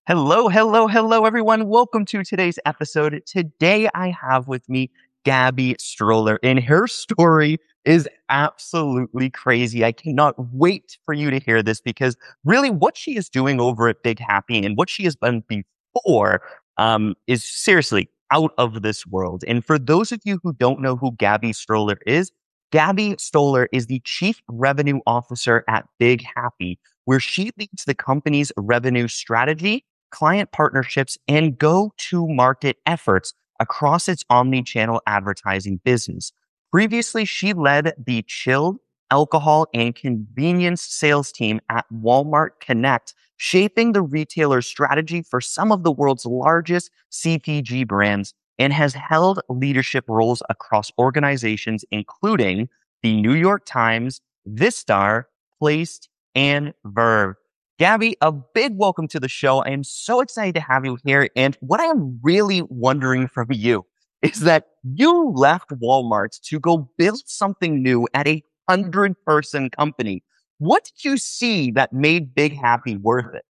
Hello, hello, hello, everyone. Welcome to today's episode. Today, I have with me Gabby Stroller, and her story is absolutely crazy. I cannot wait for you to hear this because really what she is doing over at Big Happy and what she has done before is seriously out of this world. And for those of you who don't know who Gabby Stroller is, Gabby Stoller is the Chief Revenue Officer at Big Happy, where she leads the company's revenue strategy, client partnerships, and go-to-market efforts across its omni-channel advertising business. Previously, she led the chilled alcohol and convenience sales team at Walmart Connect, shaping the retailer's strategy for some of the world's largest CPG brands, and has held leadership roles across organizations including the New York Times, Vistar, Placed, and Verve. Gabby, a big welcome to the show. I am so excited to have you here. And what I am really wondering from you is that you left Walmart to go build something new at a 100-person company. What did you see that made Big Happy worth it?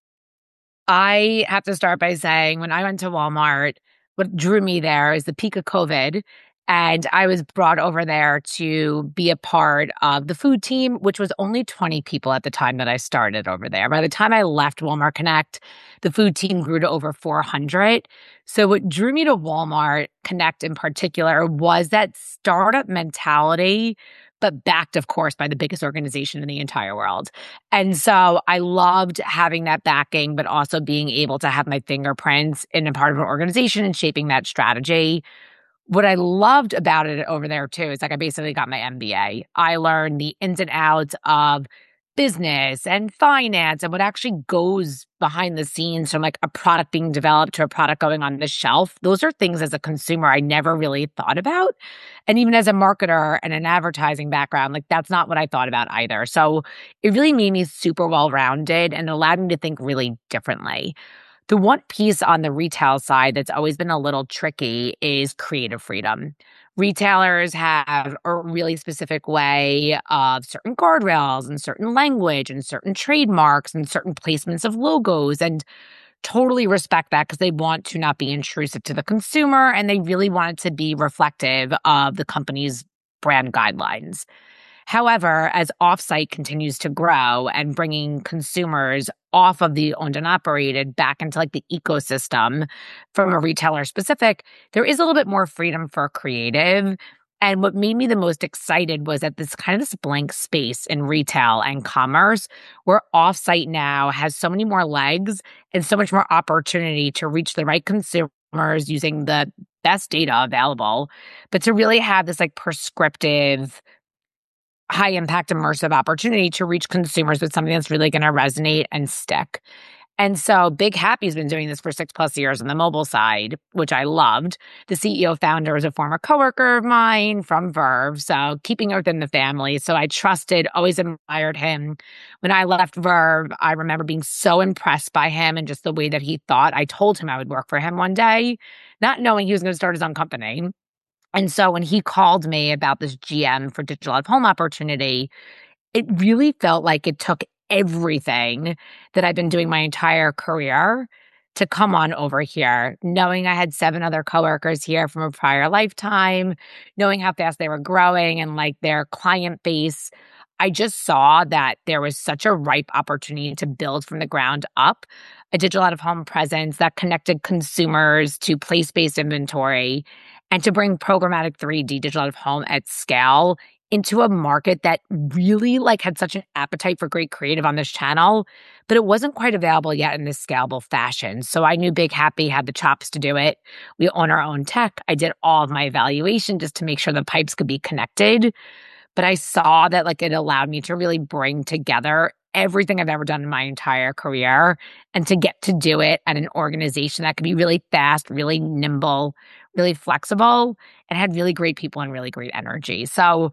I have to start by saying when I went to Walmart, what drew me there is the peak of COVID. And I was brought over there to be a part of the food team, which was only 20 people at the time that I started over there. By the time I left Walmart Connect, the food team grew to over 400. So what drew me to Walmart Connect in particular was that startup mentality, but backed, of course, by the biggest organization in the entire world. And so I loved having that backing, but also being able to have my fingerprints in a part of an organization and shaping that strategy. What I loved about it over there too is like I basically got my MBA. I learned the ins and outs of business and finance and what actually goes behind the scenes from like a product being developed to a product going on the shelf. Those are things as a consumer I never really thought about. And even as a marketer and an advertising background, like that's not what I thought about either. So it really made me super well-rounded and allowed me to think really differently. The one piece on the retail side that's always been a little tricky is creative freedom. Retailers have a really specific way of certain guardrails and certain language and certain trademarks and certain placements of logos, and totally respect that because they want to not be intrusive to the consumer and they really want it to be reflective of the company's brand guidelines. However, as offsite continues to grow and bringing consumers off of the owned and operated back into like the ecosystem from a retailer specific, there is a little bit more freedom for creative. And what made me the most excited was that this kind of this blank space in retail and commerce where offsite now has so many more legs and so much more opportunity to reach the right consumers using the best data available, but to really have this like prescriptive high impact immersive opportunity to reach consumers with something that's really going to resonate and stick. And so Big Happy's been doing this for 6+ years on the mobile side, which I loved. The CEO founder is a former coworker of mine from Verve, so keeping it within the family. So I trusted, always admired him. When I left Verve, I remember being so impressed by him and just the way that he thought. I told him I would work for him one day, not knowing he was going to start his own company. And so when he called me about this GM for digital out of home opportunity, it really felt like it took everything that I've been doing my entire career to come on over here, knowing I had 7 other coworkers here from a prior lifetime, knowing how fast they were growing and like their client base. I just saw that there was such a ripe opportunity to build from the ground up a digital out of home presence that connected consumers to place-based inventory and to bring programmatic 3D digital out of home at scale into a market that really like had such an appetite for great creative on this channel, but it wasn't quite available yet in this scalable fashion. So I knew Big Happy had the chops to do it. We own our own tech. I did all of my evaluation just to make sure the pipes could be connected. But I saw that like it allowed me to really bring together everything I've ever done in my entire career and to get to do it at an organization that could be really fast, really nimble, really flexible, and had really great people and really great energy. So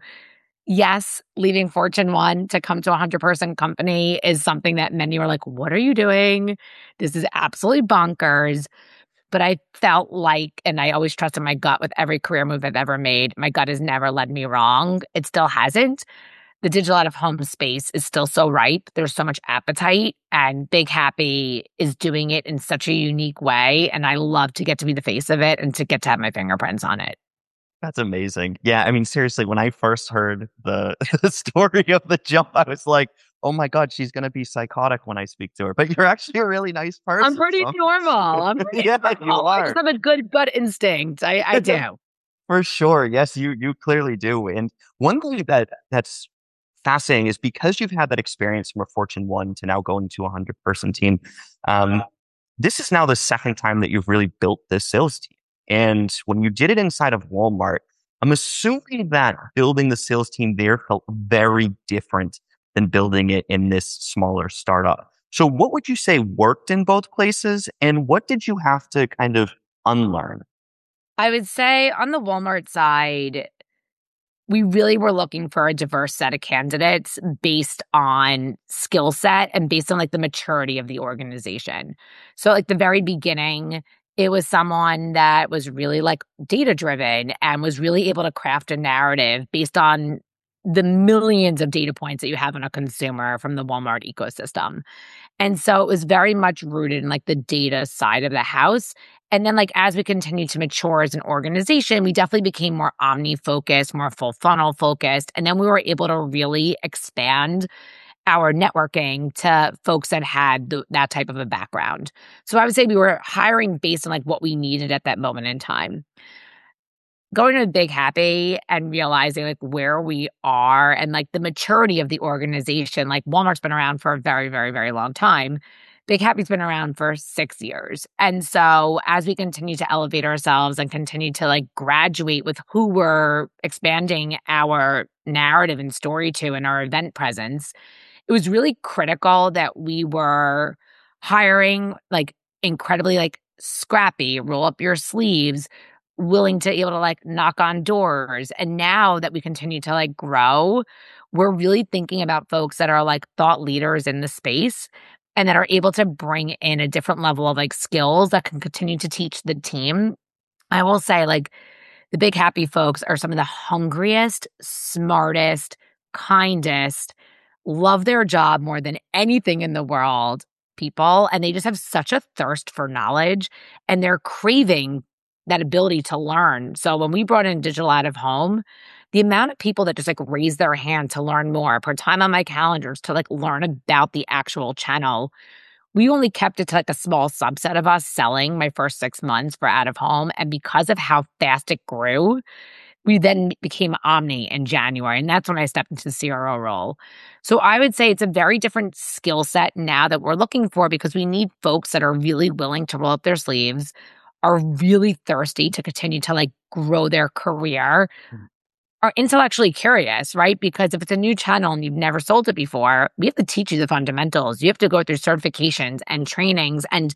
yes, leaving Fortune 1 to come to a 100-person company is something that many were like, what are you doing? This is absolutely bonkers. But I felt like, and I always trusted my gut with every career move I've ever made. My gut has never led me wrong. It still hasn't. the digital out of home space is still so ripe. There's so much appetite, and Big Happy is doing it in such a unique way. And I love to get to be the face of it and to get to have my fingerprints on it. That's amazing. Yeah, I mean, seriously, when I first heard the the story of the jump, I was like, "Oh my god, she's gonna be psychotic when I speak to her." But you're actually a really nice I'm person, pretty so normal. I'm pretty yeah, you normal. I just are. have a good gut instinct. I do. For sure. Yes, you clearly do. And one thing that's fascinating is because you've had that experience from a Fortune 1 to now going to a 100-person team, um, this is now the second time that you've really built this sales team. And when you did it inside of Walmart, I'm assuming that building the sales team there felt very different than building it in this smaller startup. So what would you say worked in both places? And what did you have to kind of unlearn? I would say on the Walmart side, we really were looking for a diverse set of candidates based on skill set and based on like the maturity of the organization. So like the very beginning, it was someone that was really like data driven and was really able to craft a narrative based on the millions of data points that you have on a consumer from the Walmart ecosystem. And so it was very much rooted in like the data side of the house. And then like as we continued to mature as an organization, we definitely became more omni focused, more full funnel focused. And then we were able to really expand our networking to folks that had that type of a background. So I would say we were hiring based on like what we needed at that moment in time. Going to Big Happy and realizing like where we are and like the maturity of the organization. Like Walmart's been around for a very, very, very long time. Big Happy's been around for 6 years. And so as we continue to elevate ourselves and continue to like graduate with who we're expanding our narrative and story to and our event presence, it was really critical that we were hiring like incredibly like scrappy, roll up your sleeves, willing to able to like knock on doors. And now that we continue to like grow, we're really thinking about folks that are like thought leaders in the space and that are able to bring in a different level of like skills that can continue to teach the team. I will say like the Big Happy folks are some of the hungriest, smartest, kindest, love their job more than anything in the world people. And they just have such a thirst for knowledge and they're craving that ability to learn. So when we brought in digital out of home, the amount of people that just like raise their hand to learn more, put time on my calendars to like learn about the actual channel, we only kept it to like a small subset of us selling my first 6 months for out of home. And because of how fast it grew, we then became Omni in January. And that's when I stepped into the CRO role. So I would say it's a very different skill set now that we're looking for because we need folks that are really willing to roll up their sleeves, are really thirsty to continue to like grow their career, are intellectually curious, right? Because if it's a new channel and you've never sold it before, we have to teach you the fundamentals. You have to go through certifications and trainings and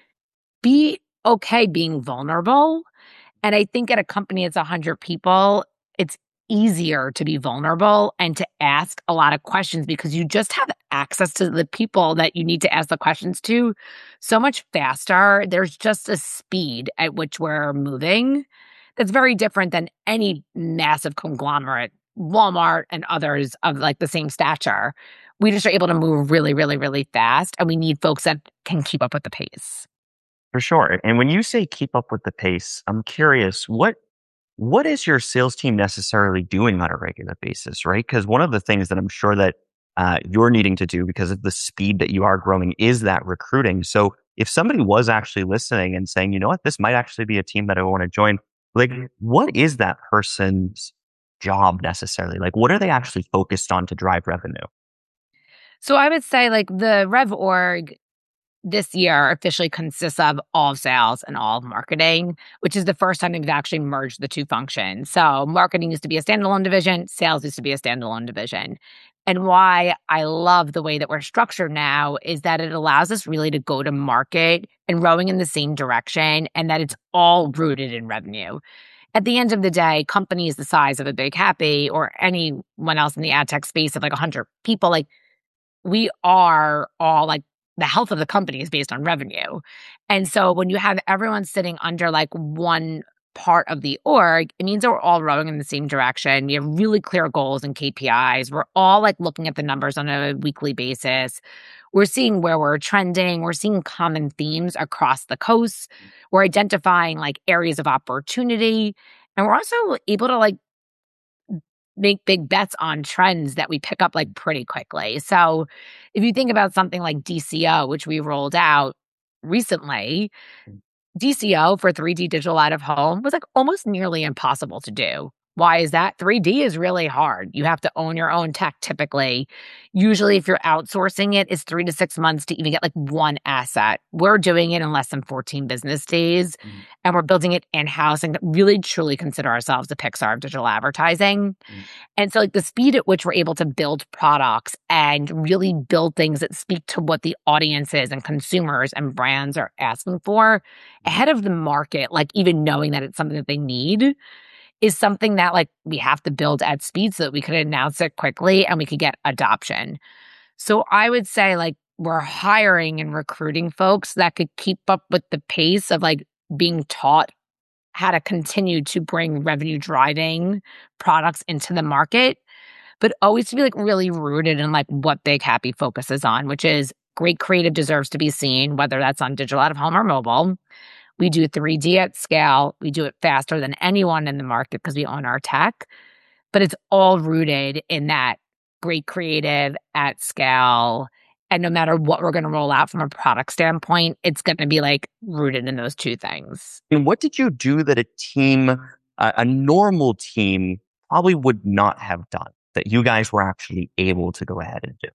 be okay being vulnerable. And I think at a company that's 100 people, it's easier to be vulnerable and to ask a lot of questions because you just have access to the people that you need to ask the questions to so much faster. There's just a speed at which we're moving that's very different than any massive conglomerate, Walmart and others of like the same stature. We just are able to move really, really, really fast. And we need folks that can keep up with the pace. For sure. And when you say keep up with the pace, I'm curious, what is your sales team necessarily doing on a regular basis, right? Because one of the things that I'm sure that you're needing to do because of the speed that you are growing is that recruiting. So if somebody was actually listening and saying, you know what, this might actually be a team that I want to join, like what is that person's job necessarily? Like what are they actually focused on to drive revenue? So I would say like the Rev Org this year officially consists of all of sales and all of marketing, which is the first time they've actually merged the two functions. So marketing used to be a standalone division, sales used to be a standalone division. And why I love the way that we're structured now is that it allows us really to go to market and rowing in the same direction and that it's all rooted in revenue. At the end of the day, companies the size of a Big Happy or anyone else in the ad tech space of like 100 people, like we are all like the health of the company is based on revenue. And so when you have everyone sitting under like one part of the org, it means that we're all rowing in the same direction. We have really clear goals and KPIs. We're all like looking at the numbers on a weekly basis. We're seeing where we're trending. We're seeing common themes across the coast. We're identifying like areas of opportunity. And we're also able to like make big bets on trends that we pick up like pretty quickly. So if you think about something like DCO, which we rolled out recently, DCO for 3D digital out of home was like almost nearly impossible to do. Why is that? 3D is really hard. You have to own your own tech typically. Usually, if you're outsourcing it, it's 3 to 6 months to even get like one asset. We're doing it in less than 14 business days, and we're building it in house and really truly consider ourselves the Pixar of digital advertising. And so, like, the speed at which we're able to build products and really build things that speak to what the audiences and consumers and brands are asking for ahead of the market, like even knowing that it's something that they need, is something that like we have to build at speed so that we could announce it quickly and we could get adoption. So I would say like we're hiring and recruiting folks that could keep up with the pace of like being taught how to continue to bring revenue driving products into the market, but always to be like really rooted in like what Big Happy focuses on, which is great creative deserves to be seen, whether that's on digital out of home or mobile. We do 3D at scale. We do it faster than anyone in the market because we own our tech, but it's all rooted in that great creative at scale. And no matter what we're going to roll out from a product standpoint, it's going to be like rooted in those two things. And what did you do that a team, a normal team, probably would not have done that you guys were actually able to go ahead and do?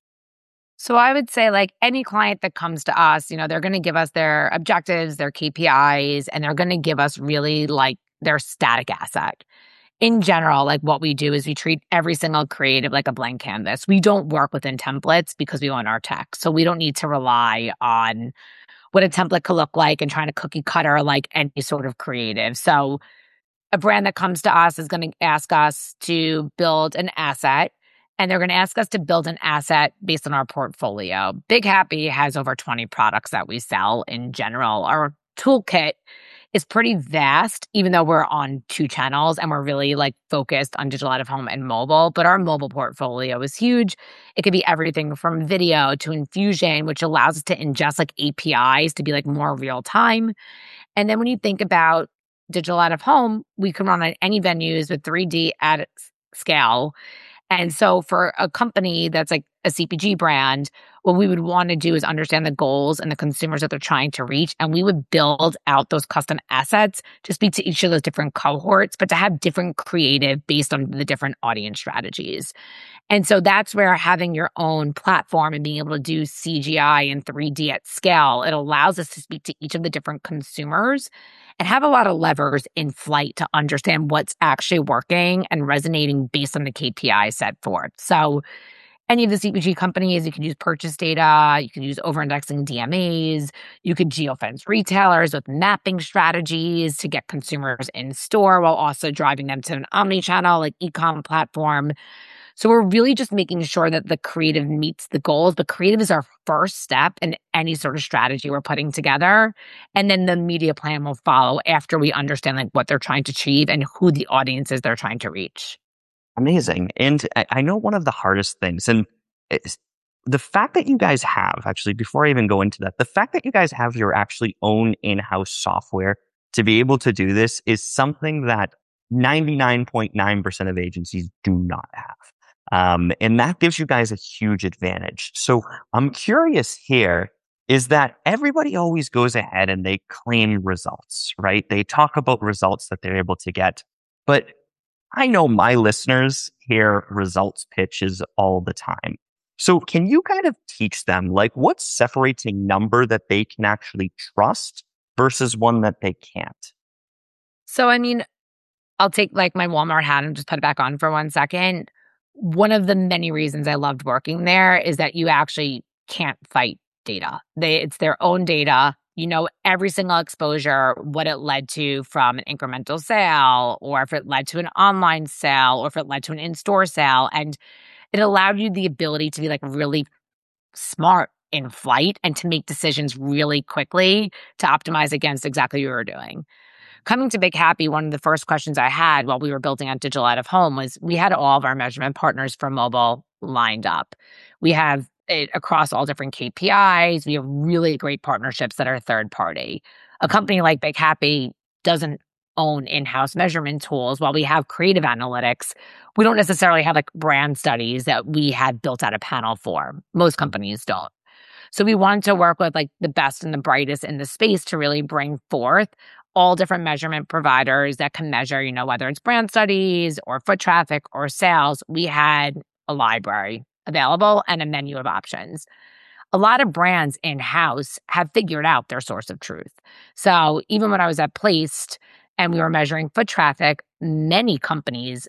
So I would say like any client that comes to us, you know, they're going to give us their objectives, their KPIs, and they're going to give us really like their static asset. In general, like what we do is we treat every single creative like a blank canvas. We don't work within templates because we own our tech. So we don't need to rely on what a template could look like and trying to cookie cutter like any sort of creative. So a brand that comes to us is going to ask us to build an asset, and they're going to ask us to build an asset based on our portfolio. Big Happy has over 20 products that we sell in general. Our toolkit is pretty vast, even though we're on 2 channels and we're really like focused on digital out of home and mobile. But our mobile portfolio is huge. It could be everything from video to Infusion, which allows us to ingest like APIs to be like more real time. And then when you think about digital out of home, we can run on any venues with 3D at scale. And so for a company that's like a CPG brand, what we would want to do is understand the goals and the consumers that they're trying to reach. And we would build out those custom assets to speak to each of those different cohorts, but to have different creative based on the different audience strategies. And so that's where having your own platform and being able to do CGI and 3D at scale, it allows us to speak to each of the different consumers and have a lot of levers in flight to understand what's actually working and resonating based on the KPI set forth. So any of the CPG companies, you can use purchase data, you can use over-indexing DMAs, you could geofence retailers with mapping strategies to get consumers in store while also driving them to an omni-channel like e-com platform. So we're really just making sure that the creative meets the goals, but creative is our first step in any sort of strategy we're putting together. And then the media plan will follow after we understand like what they're trying to achieve and who the audience is they're trying to reach. Amazing. And I know one of the hardest things, and it's the fact that you guys have, actually, before I even go into that, the fact that you guys have your actually own in-house software to be able to do this is something that 99.9% of agencies do not have. And that gives you guys a huge advantage. So I'm curious here is that everybody always goes ahead and they claim results, right? They talk about results that they're able to get. But I know my listeners hear results pitches all the time. So can you kind of teach them like what separates a number that they can actually trust versus one that they can't? So, I mean, I'll take like my Walmart hat and just put it back on for 1 second. One of the many reasons I loved working there is that you actually can't fight data. It's their own data. You know, every single exposure, what it led to from an incremental sale, or if it led to an online sale, or if it led to an in-store sale. And it allowed you the ability to be like really smart in flight and to make decisions really quickly to optimize against exactly what you were doing. Coming to Big Happy, one of the first questions I had while we were building out Digital Out of Home was we had all of our measurement partners for mobile lined up. We have it across all different KPIs. We have really great partnerships that are third party. A company like Big Happy doesn't own in-house measurement tools. While we have creative analytics, we don't necessarily have like brand studies that we had built out a panel for. Most companies don't. So we wanted to work with like the best and the brightest in the space to really bring forth all different measurement providers that can measure, whether it's brand studies or foot traffic or sales. We had a library available and a menu of options. A lot of brands in-house have figured out their source of truth. So even when I was at Placed and we were measuring foot traffic, many companies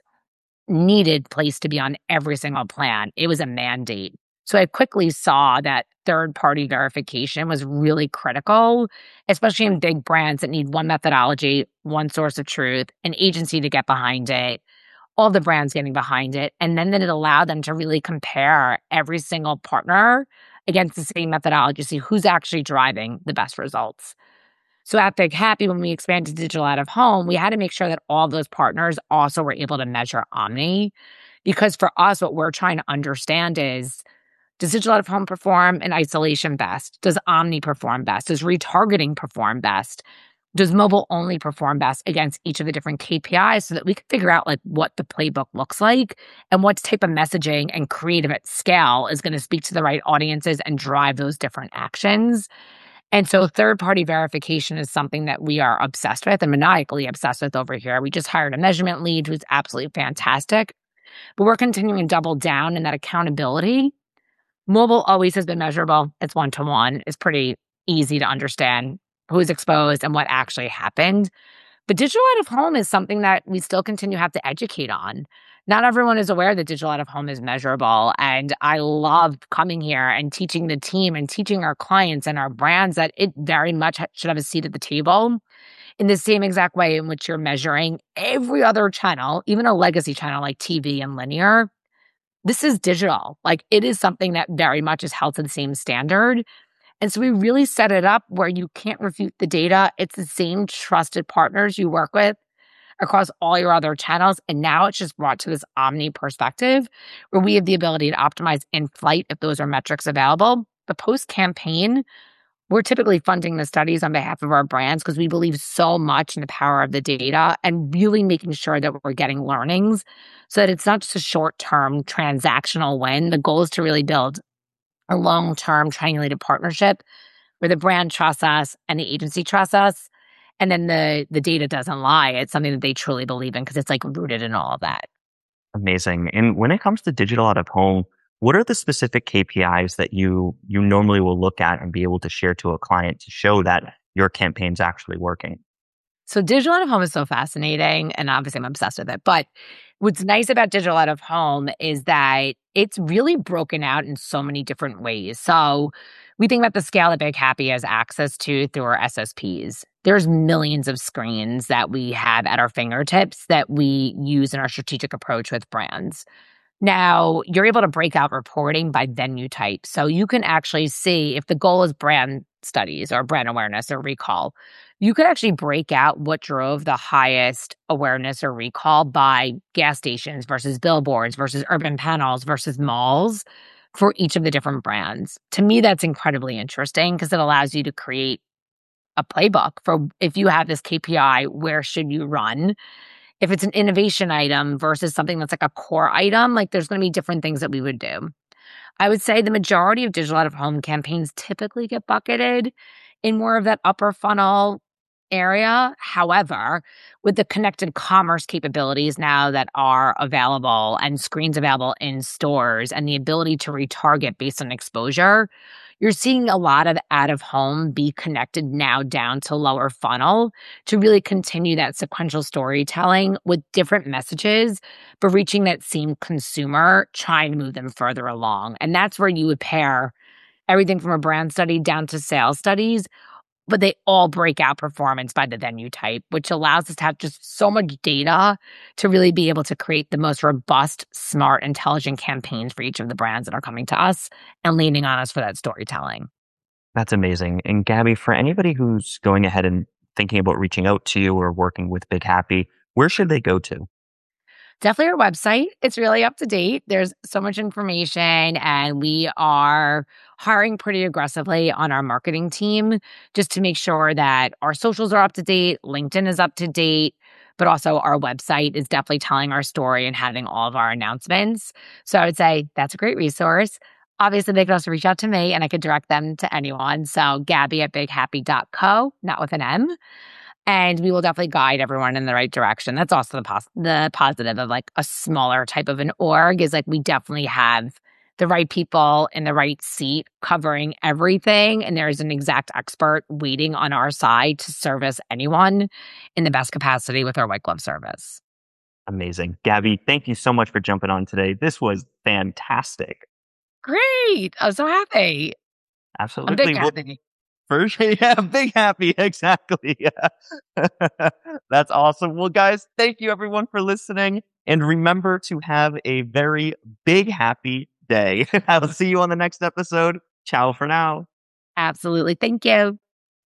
needed Place to be on every single plan. It was a mandate. So I quickly saw that third-party verification was really critical, especially in big brands that need one methodology, one source of truth, an agency to get behind it, all the brands getting behind it, and then it allowed them to really compare every single partner against the same methodology to see who's actually driving the best results. So at Big Happy, when we expanded Digital Out of Home, we had to make sure that all those partners also were able to measure Omni, because for us, what we're trying to understand is, does Digital Out of Home perform in isolation best? Does Omni perform best? Does retargeting perform best? Does mobile only perform best against each of the different KPIs so that we can figure out like what the playbook looks like and what type of messaging and creative at scale is going to speak to the right audiences and drive those different actions? And so third-party verification is something that we are obsessed with and maniacally obsessed with over here. We just hired a measurement lead who's absolutely fantastic, but we're continuing to double down in that accountability. Mobile always has been measurable. It's one-to-one. It's pretty easy to understand who's exposed and what actually happened. But digital out of home is something that we still continue to have to educate on. Not everyone is aware that digital out of home is measurable. And I love coming here and teaching the team and teaching our clients and our brands that it very much should have a seat at the table in the same exact way in which you're measuring every other channel, even a legacy channel like TV and linear. This is digital. Like it is something that very much is held to the same standard. And so we really set it up where you can't refute the data. It's the same trusted partners you work with across all your other channels. And now it's just brought to this omni perspective where we have the ability to optimize in flight if those are metrics available. But post-campaign, we're typically funding the studies on behalf of our brands because we believe so much in the power of the data and really making sure that we're getting learnings so that it's not just a short-term transactional win. The goal is to really build a long-term triangulated partnership where the brand trusts us and the agency trusts us. And then the data doesn't lie. It's something that they truly believe in because it's like rooted in all of that. Amazing. And when it comes to digital out of home, what are the specific KPIs that you normally will look at and be able to share to a client to show that your campaign's actually working? So digital out of home is so fascinating, and obviously I'm obsessed with it. But what's nice about digital out of home is that it's really broken out in so many different ways. So we think about the scale that Big Happy has access to through our SSPs. There's millions of screens that we have at our fingertips that we use in our strategic approach with brands. Now, you're able to break out reporting by venue type. So you can actually see if the goal is brand studies or brand awareness or recall, you could actually break out what drove the highest awareness or recall by gas stations versus billboards versus urban panels versus malls for each of the different brands. To me, that's incredibly interesting because it allows you to create a playbook for if you have this KPI, where should you run? If it's an innovation item versus something that's like a core item, like there's going to be different things that we would do. I would say the majority of digital out of home campaigns typically get bucketed in more of that upper funnel area. However, with the connected commerce capabilities now that are available and screens available in stores and the ability to retarget based on exposure, you're seeing a lot of out of home be connected now down to lower funnel to really continue that sequential storytelling with different messages, but reaching that same consumer, trying to move them further along. And that's where you would pair everything from a brand study down to sales studies, but they all break out performance by the venue type, which allows us to have just so much data to really be able to create the most robust, smart, intelligent campaigns for each of the brands that are coming to us and leaning on us for that storytelling. That's amazing. And Gabby, for anybody who's going ahead and thinking about reaching out to you or working with Big Happy, where should they go to? Definitely our website. It's really up to date. There's so much information, and we are hiring pretty aggressively on our marketing team just to make sure that our socials are up to date, LinkedIn is up to date, but also our website is definitely telling our story and having all of our announcements. So I would say that's a great resource. Obviously, they could also reach out to me and I could direct them to anyone. So Gabby at bighappy.co, not with an M. And we will definitely guide everyone in the right direction. That's also the positive of like a smaller type of an org is like we definitely have the right people in the right seat covering everything. And there's an exact expert waiting on our side to service anyone in the best capacity with our white glove service. Amazing. Gabby, thank you so much for jumping on today. This was fantastic. Great. I'm so happy. I'm big Absolutely. Well, happy. for sure. Yeah, Big Happy. Exactly. Yeah. That's awesome. Well, guys, thank you everyone for listening. And remember to have a very big happy day. I'll see you on the next episode. Ciao for now. Absolutely. Thank you.